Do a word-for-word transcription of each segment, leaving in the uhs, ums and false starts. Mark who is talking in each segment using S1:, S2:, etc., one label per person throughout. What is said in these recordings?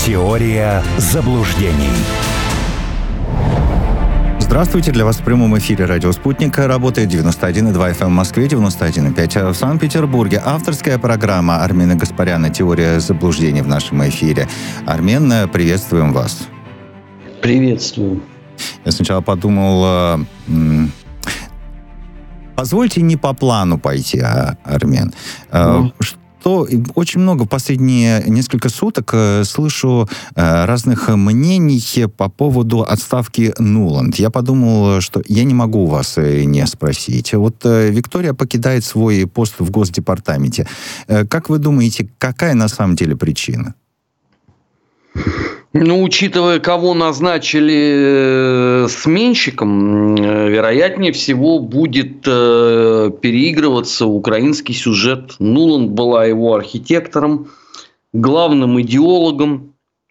S1: Теория заблуждений. Здравствуйте, для вас в прямом эфире радио «Спутник». Работает девяносто один и два эф эм в Москве, девяносто один и пять в Санкт-Петербурге. Авторская программа Армена Гаспаряна «Теория заблуждений» в нашем эфире. Армен, приветствуем вас.
S2: Приветствую.
S1: Я сначала подумал, м- позвольте не по плану пойти, а, Армен. Mm. Что очень много в последние несколько суток э, слышу э, разных мнений по поводу отставки Нуланд. Я подумал, что я не могу вас э, не спросить. Вот э, Виктория покидает свой пост в Госдепартаменте. Э, как вы думаете, какая на самом деле причина?
S2: Ну, учитывая, кого назначили сменщиком, вероятнее всего будет переигрываться украинский сюжет. Нуланд была его архитектором, главным идеологом,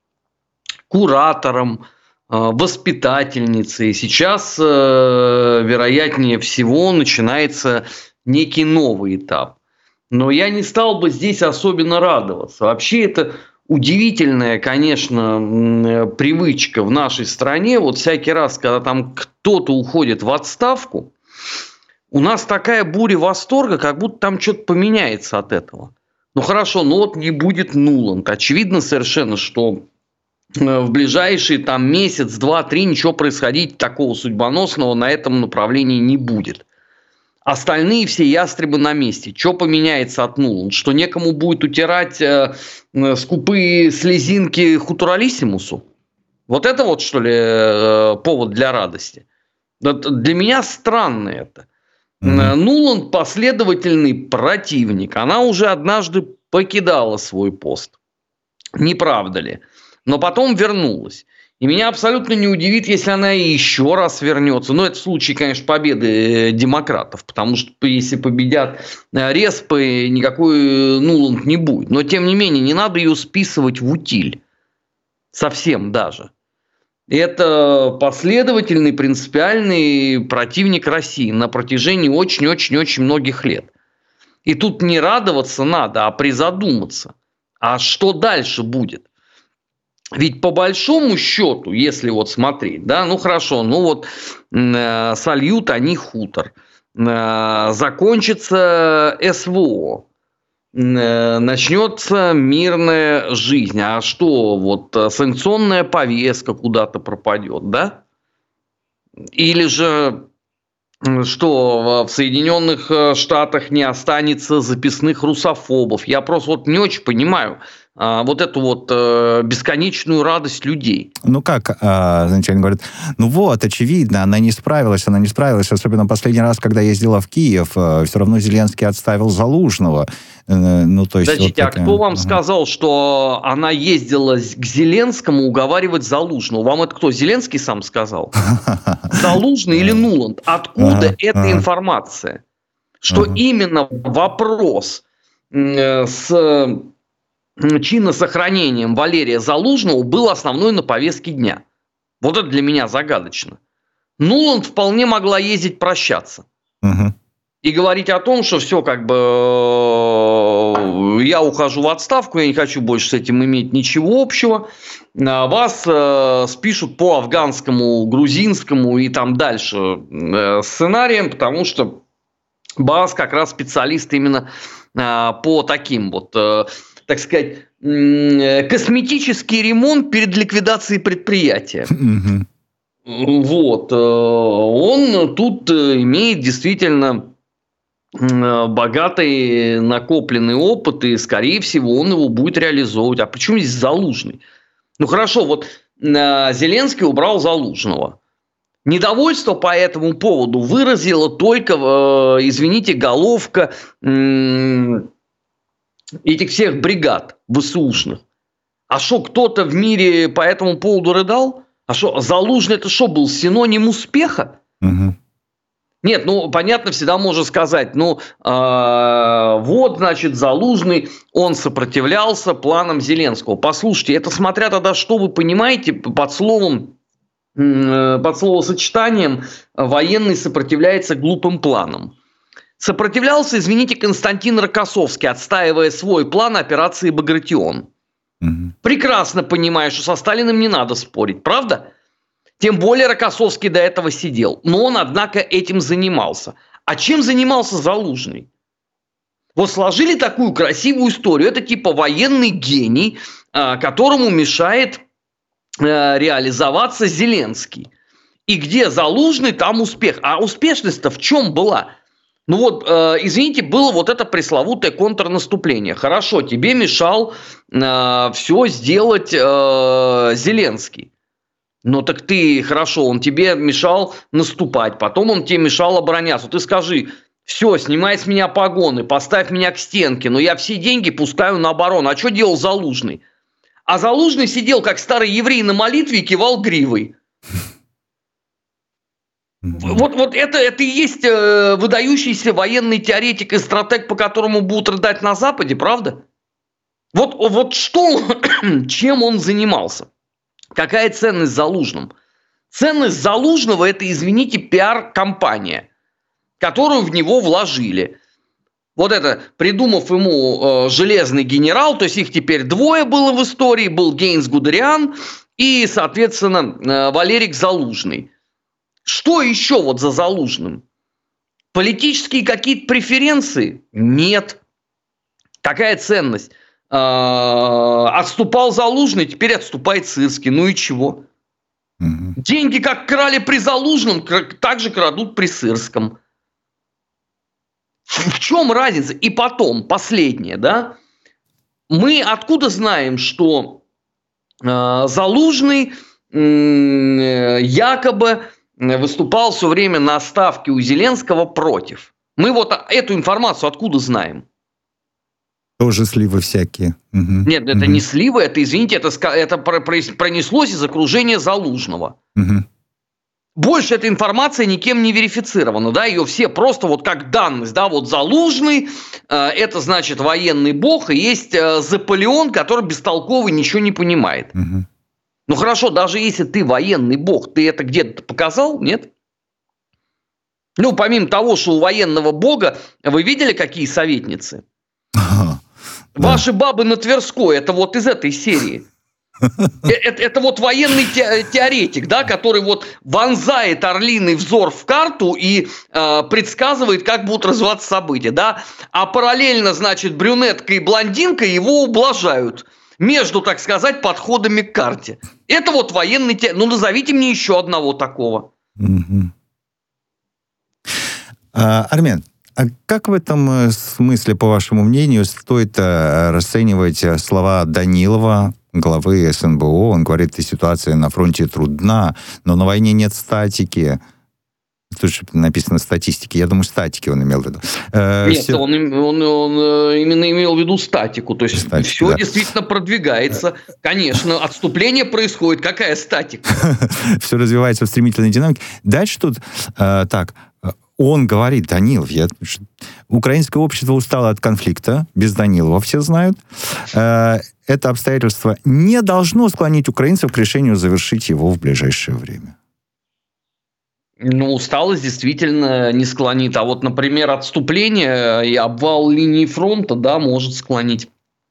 S2: куратором, воспитательницей. Сейчас, вероятнее всего, начинается некий новый этап. Но я не стал бы здесь особенно радоваться. Вообще это... Удивительная, конечно, привычка в нашей стране. Вот всякий раз, когда там кто-то уходит в отставку, у нас такая буря восторга, как будто там что-то поменяется от этого. Ну хорошо, ну вот не будет Нуланд. Очевидно совершенно, что в ближайшие там месяц, два, три ничего происходить такого судьбоносного на этом направлении не будет. Остальные все ястребы на месте. Что поменяется от Нуланд? Что некому будет утирать э, скупые слезинки хутуралиссимусу? Вот это вот, что ли, э, повод для радости? Для меня странно это. Mm-hmm. Нуланд последовательный противник. Она уже однажды покидала свой пост. Не правда ли? Но потом вернулась. И меня абсолютно не удивит, если она еще раз вернется. Но это в случае, конечно, победы демократов. Потому что если победят респы, никакой Нуланд не будет. Но, тем не менее, не надо ее списывать в утиль. Совсем даже. Это последовательный, принципиальный противник России на протяжении очень-очень-очень многих лет. И тут не радоваться надо, а призадуматься. А что дальше будет? Ведь по большому счету, если вот смотреть, да, ну хорошо, ну вот э, сольют они хутор, э, закончится эс вэ о, э, начнется мирная жизнь, а что, вот санкционная повестка куда-то пропадет, да? Или же, что в Соединенных Штатах не останется записных русофобов? Я просто вот не очень понимаю вот эту вот э, бесконечную радость людей.
S1: Ну как, э, знаете, они говорят, ну вот, очевидно, она не справилась, она не справилась, особенно последний раз, когда ездила в Киев, э, все равно Зеленский отставил Залужного. Э, ну, то есть
S2: Подождите,
S1: вот
S2: а кто вам ага. сказал, что она ездила к Зеленскому уговаривать Залужного? Вам это кто, Зеленский сам сказал? Залужный или Нуланд? Откуда эта информация? Что именно вопрос с... чиносохранением Валерия Залужного был основной на повестке дня. Вот это для меня загадочно. Нуланд вполне могла ездить прощаться. Угу. И говорить о том, что все, как бы я ухожу в отставку, я не хочу больше с этим иметь ничего общего. Вас э, спишут по афганскому, грузинскому и там дальше э, сценариям, потому что БАС как раз специалист именно э, по таким вот... Э, так сказать, косметический ремонт перед ликвидацией предприятия. Mm-hmm. Вот. Он тут имеет действительно богатый накопленный опыт, и, скорее всего, он его будет реализовывать. А почему здесь Залужный? Ну, хорошо, вот Зеленский убрал Залужного. Недовольство по этому поводу выразила только, извините, головка... этих всех бригад ВСУшных. А что, кто-то в мире по этому поводу рыдал? А что, Залужный это что, был синоним успеха? Угу. Нет, ну, понятно, всегда можно сказать, ну, э, вот, значит, Залужный, он сопротивлялся планам Зеленского. Послушайте, это смотря тогда, что вы понимаете под словом, э, под словосочетанием «военный сопротивляется глупым планам». Сопротивлялся, извините, Константин Рокоссовский, отстаивая свой план операции «Багратион». Угу. Прекрасно понимаю, что со Сталиным не надо спорить, правда? Тем более Рокоссовский до этого сидел. Но он, однако, этим занимался. А чем занимался Залужный? Вот сложили такую красивую историю. Это типа военный гений, которому мешает реализоваться Зеленский. И где Залужный, там успех. А успешность-то в чем была? Ну вот, э, извините, было вот это пресловутое контрнаступление. Хорошо, тебе мешал э, все сделать э, Зеленский. Ну так ты, хорошо, он тебе мешал наступать, потом он тебе мешал обороняться. Ты скажи, все, снимай с меня погоны, поставь меня к стенке, но я все деньги пускаю на оборону. А что делал Залужный? А Залужный сидел, как старый еврей на молитве, и кивал гривой. Вот, вот это, это и есть э, выдающийся военный теоретик и стратег, по которому будут рыдать на Западе, правда? Вот, вот что, чем он занимался? Какая ценность Залужным? Ценность Залужного – это, извините, пиар-компания, которую в него вложили. Вот это, придумав ему э, железный генерал, то есть их теперь двое было в истории, был Гейнс Гудериан и, соответственно, э, Валерик Залужный. Что еще вот за Залужным? Политические какие-то преференции? Нет. Какая ценность? Э-э- отступал Залужный, теперь отступает Сырский. Ну и чего? Угу. Деньги как крали при Залужном, так же крадут при Сырском. В чем разница? И потом, последнее, да? Мы откуда знаем, что э, Залужный э, якобы выступал все время на ставке у Зеленского против? Мы вот эту информацию откуда знаем?
S1: Тоже сливы всякие. Угу.
S2: Нет, это угу. не сливы, это, извините, это, это пронеслось из окружения Залужного. Угу. Больше эта информация никем не верифицирована, да, ее все просто вот как данность, да, вот Залужный, э, это значит военный бог, и есть э, Заполеон, который бестолковый, ничего не понимает. Угу. Ну хорошо, даже если ты военный бог, ты это где-то показал, нет? Ну, помимо того, что у военного бога, вы видели, какие советницы? Ага, Ваши да. бабы на Тверской, это вот из этой серии. Это, это вот военный теоретик, да, который вот вонзает орлиный взор в карту и э, предсказывает, как будут развиваться события, да. А параллельно, значит, брюнетка и блондинка его ублажают между, так сказать, подходами к карте. Это вот военный теоретик. Ну, назовите мне еще одного такого.
S1: Угу. А, Армен, а как в этом смысле, по вашему мнению, стоит расценивать слова Данилова, главы эс эн бэ о? Он говорит, что ситуация на фронте трудна, но на войне нет статики. Тут же написано статистики. Я думаю, статики он имел в виду.
S2: Нет, все... он, он, он именно имел в виду статику. То есть статика, все да. действительно продвигается. Конечно, отступление происходит. Какая статика?
S1: Все развивается в стремительной динамике. Дальше тут э, так... Он говорит, Данилов, я... украинское общество устало от конфликта, без Данилова все знают. Это обстоятельство не должно склонить украинцев к решению завершить его в ближайшее время.
S2: Ну, усталость действительно не склонит. А вот, например, отступление и обвал линии фронта, да, может склонить.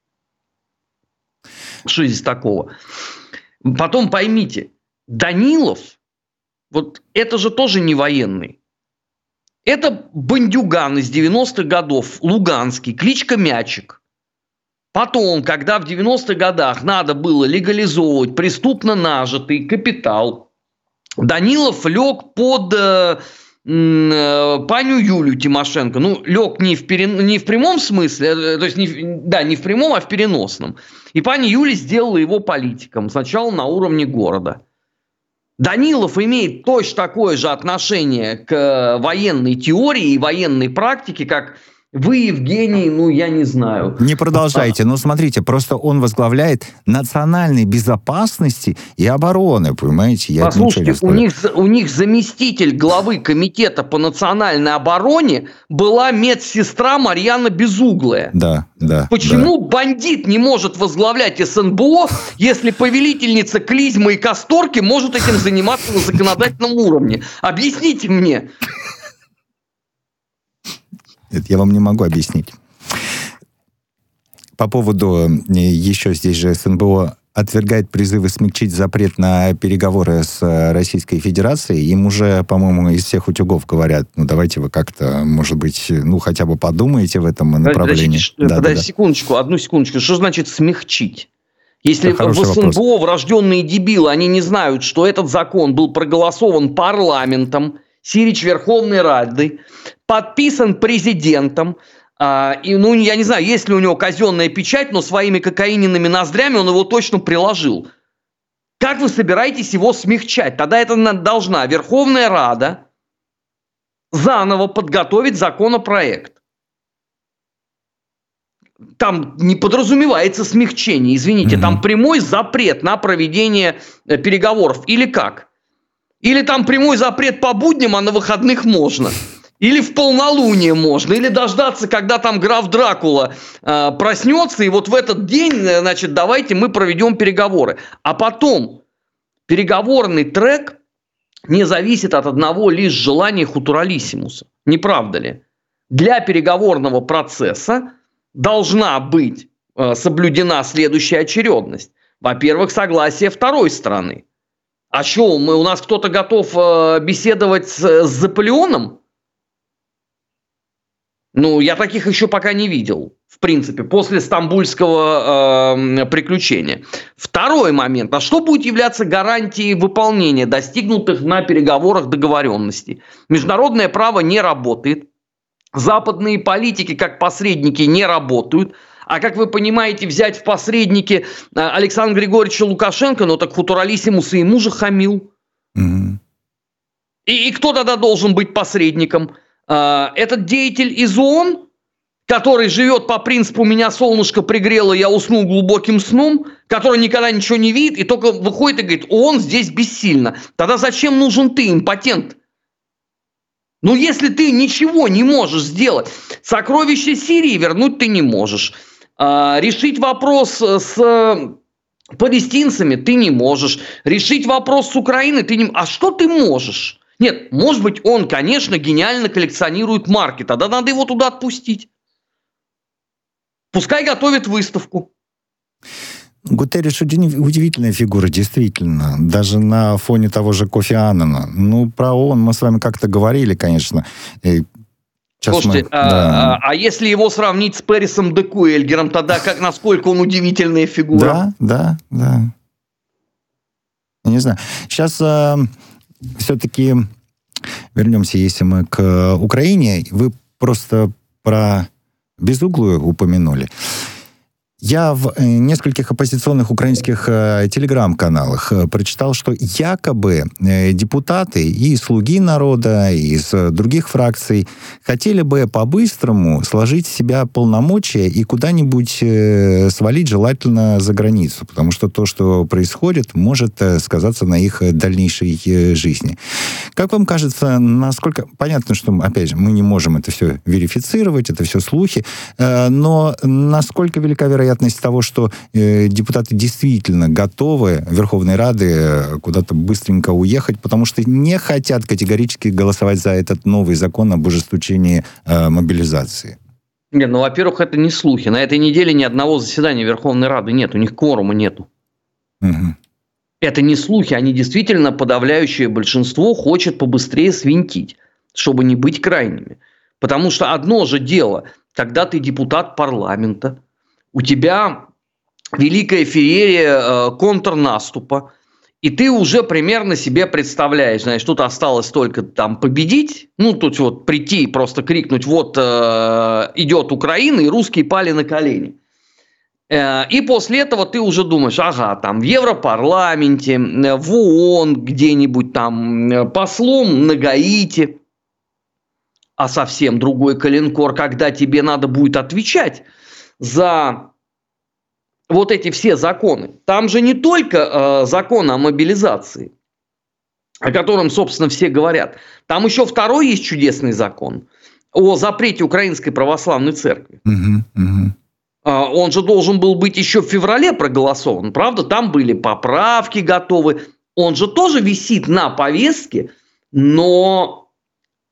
S2: Что здесь такого? Потом поймите, Данилов, вот это же тоже не военный. Это бандюган из девяностых годов, луганский, кличка Мячик. Потом, когда в девяностых годах надо было легализовывать преступно нажитый капитал, Данилов лег под э, э, паню Юлию Тимошенко. Ну, лег не в, перен... не в прямом смысле, э, то есть, не, да, не в прямом, а в переносном. И паня Юля сделала его политиком, сначала на уровне города. Данилов имеет точно такое же отношение к военной теории и военной практике, как вы, Евгений, ну, я не знаю.
S1: Не продолжайте. А... Ну, смотрите, просто он возглавляет национальной безопасности и обороны, понимаете? Я
S2: Послушайте, у них, у них заместитель главы комитета по национальной обороне была медсестра Марьяна Безуглая.
S1: Да, да.
S2: Почему
S1: да.
S2: бандит не может возглавлять эс эн бэ о, если повелительница Клизма и Касторки может этим заниматься на законодательном уровне? Объясните мне.
S1: Это я вам не могу объяснить. по поводу еще здесь же СНБО отвергает призывы смягчить запрет на переговоры с Российской Федерацией. Им уже, по-моему, из всех утюгов говорят, ну, давайте вы как-то, может быть, ну, хотя бы подумаете в этом направлении.
S2: Подожди, да, подожди да, секундочку, да. одну секундочку. Что значит смягчить? Если в СНБО вопрос. Врожденные дебилы, они не знают, что этот закон был проголосован парламентом, Сирич Верховной Рады, подписан президентом, А, и, ну, я не знаю, есть ли у него казенная печать, но своими кокаиненными ноздрями он его точно приложил. Как вы собираетесь его смягчать? Тогда это должна Верховная Рада заново подготовить законопроект. Там не подразумевается смягчение, извините, mm-hmm. там прямой запрет на проведение переговоров. Или как? Или там прямой запрет по будням, а на выходных можно. Или в полнолуние можно, или дождаться, когда там граф Дракула э, проснется, и вот в этот день, значит, давайте мы проведем переговоры. А потом переговорный трек не зависит от одного лишь желания хутуралиссимуса. Не правда ли? Для переговорного процесса должна быть э, соблюдена следующая очередность. Во-первых, согласие второй стороны. А что, мы, у нас кто-то готов э, беседовать с, с Заполеоном? Ну, я таких еще пока не видел, в принципе, после стамбульского э, приключения. Второй момент. А что будет являться гарантией выполнения достигнутых на переговорах договоренностей? Международное право не работает. Западные политики, как посредники, не работают. А как вы понимаете, взять в посредники Александра Григорьевича Лукашенко, ну так хутуралиссимус и ему же хамил. Mm-hmm. И, и кто тогда должен быть посредником? Этот деятель из ООН, который живет по принципу «меня солнышко пригрело, я уснул глубоким сном», который никогда ничего не видит и только выходит и говорит: ООН здесь бессильно. Тогда зачем нужен ты, импотент? Ну, если ты ничего не можешь сделать, сокровища Сирии вернуть ты не можешь. Решить вопрос с палестинцами ты не можешь. Решить вопрос с Украиной ты не можешь. А что ты можешь? Нет, может быть, он, конечно, гениально коллекционирует марки. Тогда надо его туда отпустить. Пускай готовит выставку.
S1: Гутерриш удивительная фигура, действительно. Даже на фоне того же Кофи Аннана. Ну, про ООН мы с вами как-то говорили, конечно. Сейчас
S2: Слушайте,
S1: мы,
S2: а,
S1: да.
S2: а, а если его сравнить с Пэрисом де Куэльгером, тогда как, насколько он удивительная фигура?
S1: Да, да, да. Я не знаю. Сейчас... Все-таки вернемся, если мы к Украине. Вы просто про Безуглую упомянули. Я в нескольких оппозиционных украинских э, телеграм-каналах э, прочитал, что якобы э, депутаты и слуги народа, и из э, других фракций хотели бы по-быстрому сложить с себя полномочия и куда-нибудь э, свалить, желательно за границу, потому что то, что происходит, может э, сказаться на их дальнейшей э, жизни. Как вам кажется, насколько... Понятно, что, опять же, мы не можем это все верифицировать, это все слухи, э, но насколько велика вероятность того, что э, депутаты действительно готовы Верховной Рады куда-то быстренько уехать, потому что не хотят категорически голосовать за этот новый закон об ужесточении э, мобилизации?
S2: Нет, ну, во-первых, это не слухи. На этой неделе ни одного заседания Верховной Рады нет, у них кворума нету. Угу. Это не слухи, они действительно, подавляющее большинство хочет побыстрее свинтить, чтобы не быть крайними. Потому что одно же дело, когда ты депутат парламента, у тебя великая феерия э, контрнаступа, и ты уже примерно себе представляешь, знаешь, тут осталось только там победить, ну, тут вот прийти и просто крикнуть: вот э, идет Украина, и русские пали на колени. Э, и после этого ты уже думаешь: ага, там в Европарламенте, в ООН где-нибудь там, послом на Гаити. А совсем другой коленкор, когда тебе надо будет отвечать за вот эти все законы. Там же не только э, закон о мобилизации, о котором, собственно, все говорят. Там еще второй есть чудесный закон о запрете Украинской Православной Церкви. Uh-huh, uh-huh. Э, он же должен был быть еще в феврале проголосован, правда? Там были поправки готовы. Он же тоже висит на повестке, но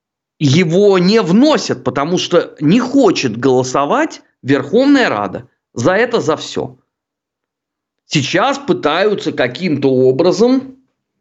S2: его не вносят, потому что не хочет голосовать Верховная Рада. За это, за все. Сейчас пытаются каким-то образом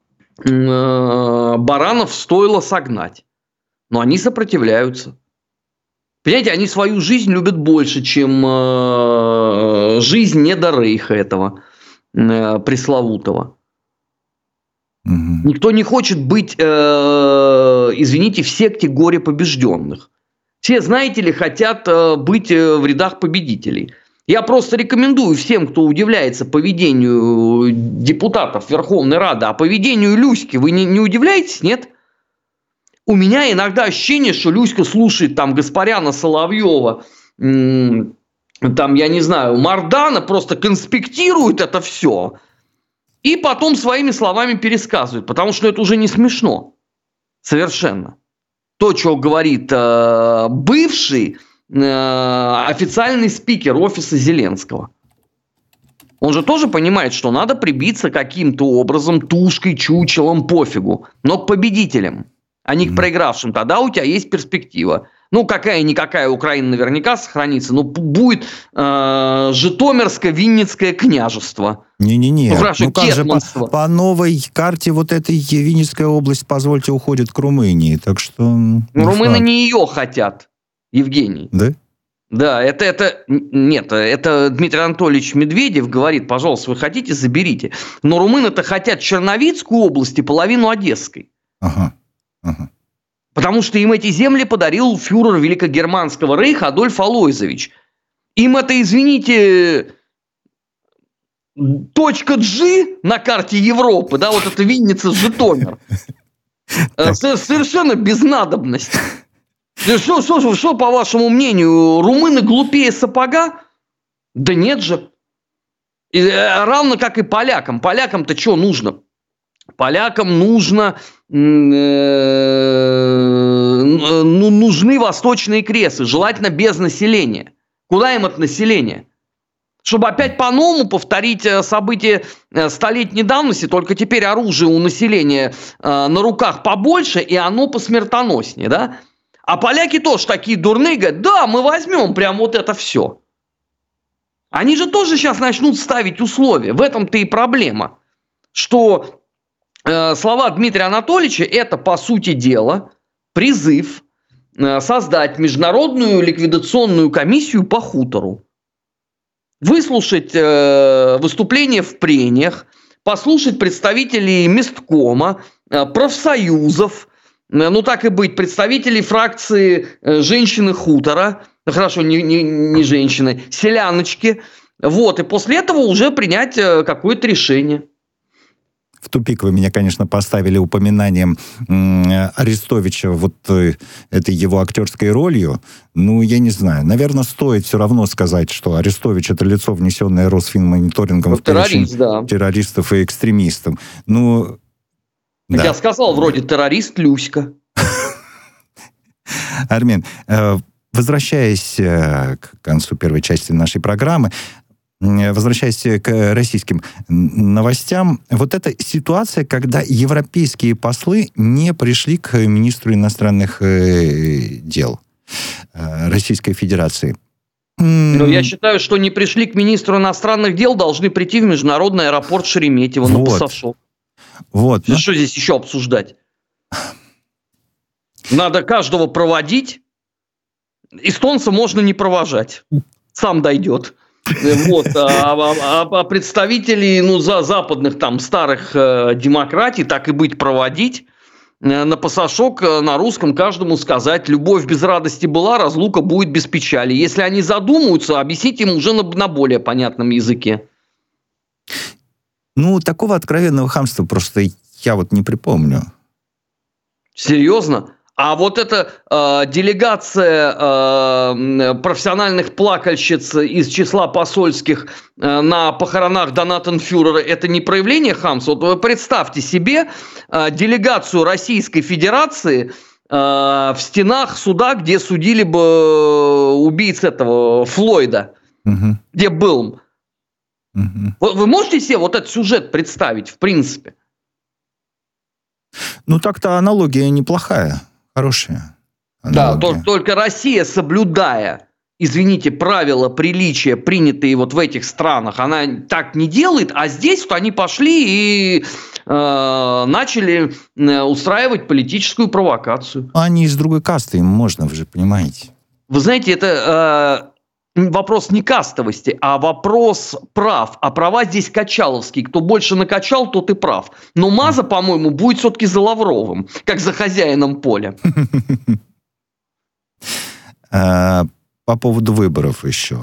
S2: э, баранов в стойло согнать. Но они сопротивляются. Понимаете, они свою жизнь любят больше, чем э, жизнь недорейха этого э, пресловутого. Угу. Никто не хочет быть, э, извините, в секте горе побежденных. Все, знаете ли, хотят э, быть э, в рядах победителей. Я просто рекомендую всем, кто удивляется поведению депутатов Верховной Рады, а поведению Люськи, вы не, не удивляетесь, нет? У меня иногда ощущение, что Люська слушает там Гаспаряна, Соловьева, м- там, я не знаю, Мардана, просто конспектирует это все и потом своими словами пересказывает, потому что это уже не смешно. Совершенно. То, что говорит э, бывший официальный спикер офиса Зеленского. Он же тоже понимает, что надо прибиться каким-то образом, тушкой, чучелом, пофигу, но к победителям, а не к проигравшим. Тогда у тебя есть перспектива. Ну, какая-никакая Украина наверняка сохранится, но будет э, Житомирско-Винницкое княжество.
S1: Не-не-не, ну, хорошо, ну как же по, по новой карте вот этой Винницкая область, позвольте, уходит к Румынии, так что...
S2: Ну, румыны факт. Не ее хотят. Евгений.
S1: Да?
S2: Да, это, это, нет, это Дмитрий Анатольевич Медведев говорит, пожалуйста, вы хотите, заберите. Но румыны-то хотят Черновицкую область и половину Одесской.
S1: Ага, ага.
S2: Потому что им эти земли подарил фюрер Великогерманского рейха Адольф Алойзович. Им это, извините, точка G на карте Европы, да, вот это Винница, Житомир. Совершенно без надобности. Что, что, что, по вашему мнению, румыны глупее сапога? Да нет же. И, равно как и полякам. Полякам-то что нужно? Полякам нужно, э, ну, нужны восточные кресы, желательно без населения. Куда им от населения? Чтобы опять по-новому повторить события столетней давности, только теперь оружие у населения э, на руках побольше, и оно посмертоноснее, да? А поляки тоже такие дурные, говорят, да, мы возьмем прям вот это все. Они же тоже сейчас начнут ставить условия. В этом-то и проблема. Что э, слова Дмитрия Анатольевича, это, по сути дела, призыв э, создать международную ликвидационную комиссию по хутору. Выслушать э, выступления в прениях, послушать представителей месткома, э, профсоюзов, ну, так и быть, представителей фракции «Женщины хутора», ну, хорошо, не, не, не женщины, селяночки, вот, и после этого уже принять какое-то решение.
S1: В тупик вы меня, конечно, поставили упоминанием Арестовича, вот этой его актерской ролью. Ну, я не знаю. Наверное, стоит все равно сказать, что Арестович — это лицо, внесенное Росфинмониторингом, ну, в террорист, да. террористов и экстремистов. Ну...
S2: Да. Я сказал, вроде террорист Люська.
S1: Армен, возвращаясь к концу первой части нашей программы, возвращаясь к российским новостям, вот эта ситуация, когда европейские послы не пришли к министру иностранных дел Российской Федерации.
S2: Но я считаю, что не пришли к министру иностранных дел, должны прийти в международный аэропорт Шереметьево на
S1: вот.
S2: пассажок.
S1: Вот.
S2: Ну, что здесь еще обсуждать? Надо каждого проводить. Эстонца можно не провожать. Сам дойдет. Вот. А, а, а представителей ну, за западных там старых э, демократий так и быть проводить. Э, на пасашок э, на русском каждому сказать: любовь без радости была, разлука будет без печали. Если они задумаются, объясните им уже на, на более понятном языке.
S1: Ну, такого откровенного хамства просто я вот не припомню.
S2: Серьезно? А вот эта э, делегация э, профессиональных плакальщиц из числа посольских э, на похоронах Донатенфюрера — это не проявление хамства? Вот вы представьте себе э, делегацию Российской Федерации э, в стенах суда, где судили бы убийц этого Флойда, угу. где был. Угу. Вы, вы можете себе вот этот сюжет представить, в принципе?
S1: Ну, так-то аналогия неплохая. Хорошая.
S2: Да, то, только Россия, соблюдая извините, правила приличия, принятые вот в этих странах, она так не делает, а здесь вот они пошли и э, начали устраивать политическую провокацию.
S1: Они из другой касты, им можно, вы же понимаете.
S2: Вы знаете, это... Э, вопрос не кастовости, а вопрос прав. А права здесь качаловские. Кто больше накачал, тот и прав. Но Маза, по-моему, будет все-таки за Лавровым, как за хозяином поля.
S1: По поводу выборов еще.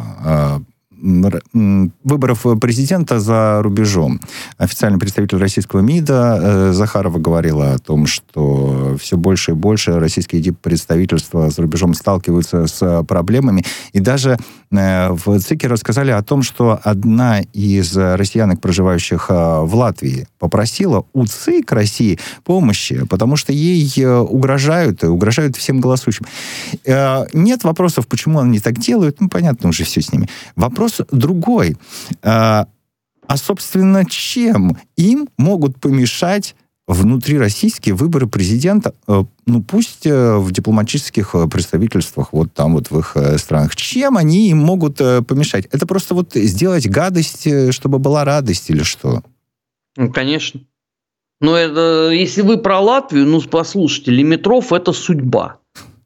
S1: Выборов президента за рубежом. Официальный представитель российского МИДа Захарова говорила о том, что все больше и больше российские представительства за рубежом сталкиваются с проблемами. И даже в ЦИКе рассказали о том, что одна из россиянок, проживающих в Латвии, попросила у ЦИК России помощи, потому что ей угрожают, угрожают всем голосующим. Нет вопросов, почему они так делают. Ну, понятно уже все с ними. Вопрос другой. А, а, собственно, чем им могут помешать внутрироссийские выборы президента, ну, пусть в дипломатических представительствах, вот там вот в их странах. Чем они им могут помешать? Это просто вот сделать гадость, чтобы была радость или что?
S2: Ну, конечно. Но это, если вы про Латвию, ну, послушайте, Лимитров – это судьба.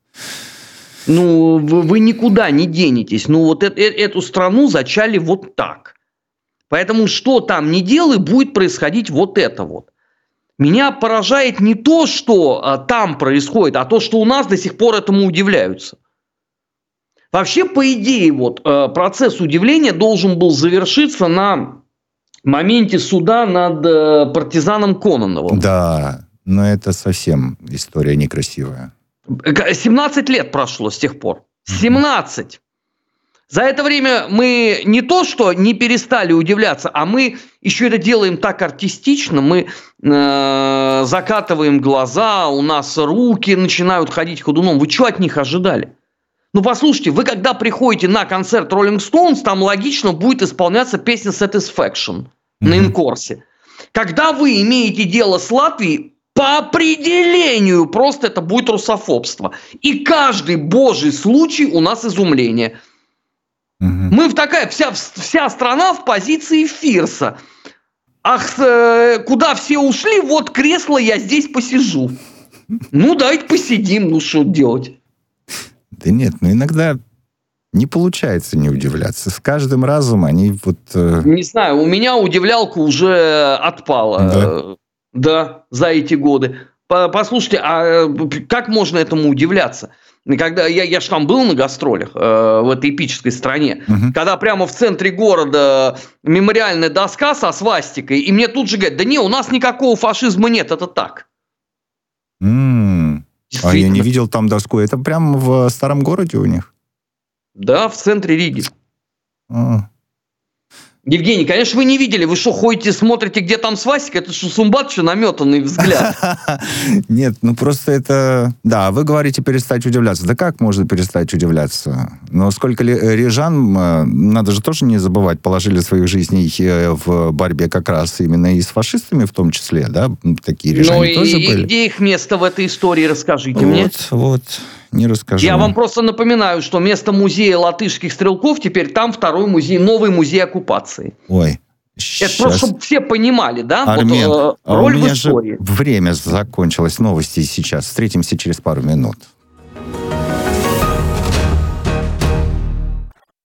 S2: Ну, вы, вы никуда не денетесь. Ну, вот это, эту страну зачали вот так. Поэтому, что там ни делай, будет происходить вот это вот. Меня поражает не то, что а, там происходит, а то, что у нас до сих пор этому удивляются. Вообще, по идее, вот, э, процесс удивления должен был завершиться на моменте суда над э, партизаном Кононовым.
S1: Да, но это совсем история некрасивая.
S2: семнадцать лет прошло с тех пор. семнадцать. За это время мы не то, что не перестали удивляться, а мы еще это делаем так артистично. Мы э, закатываем глаза, у нас руки начинают ходить ходуном. Вы что от них ожидали? Ну, послушайте, вы когда приходите на концерт Rolling Stones, там логично будет исполняться песня Satisfaction mm-hmm. на инкорсе. Когда вы имеете дело с Латвией, по определению просто это будет русофобство. И каждый божий случай у нас изумление. Угу. Мы в такая, вся, вся страна в позиции Фирса. Ах, э, куда все ушли, вот кресло, я здесь посижу. Ну, давайте посидим, ну что делать?
S1: Да нет, ну иногда не получается не удивляться. С каждым разом они вот... Э...
S2: Не знаю, у меня удивлялка уже отпала. Да. Да, за эти годы. Послушайте, а как можно этому удивляться? Когда я, я же там был на гастролях э, в этой эпической стране, угу. когда прямо в центре города мемориальная доска со свастикой, и мне тут же говорят, да не, у нас никакого фашизма нет, это так.
S1: М-м. А я не видел там доску. Это прямо в старом городе у них?
S2: Да, в центре Риги.
S1: А.
S2: Евгений, конечно, вы не видели. Вы что, ходите, смотрите, где там свастика? Это что, Сумбат, что наметанный взгляд?
S1: Нет, ну просто это... Да, вы говорите перестать удивляться. Да как можно перестать удивляться? Но сколько рижан, надо же тоже не забывать, положили своих жизней в борьбе как раз именно и с фашистами в том числе, да? Такие рижане тоже были.
S2: Ну и где их место в этой истории, расскажите
S1: вот,
S2: мне.
S1: Вот, вот. Не расскажу.
S2: Я вам просто напоминаю, что вместо музея латышских стрелков теперь там второй музей, новый музей оккупации.
S1: Ой.
S2: Это
S1: Сейчас...
S2: просто, чтобы все понимали, да?
S1: Армен,
S2: вот, э,
S1: а
S2: роль
S1: у меня
S2: в истории.
S1: Же время закончилось, новости сейчас. Встретимся через пару минут.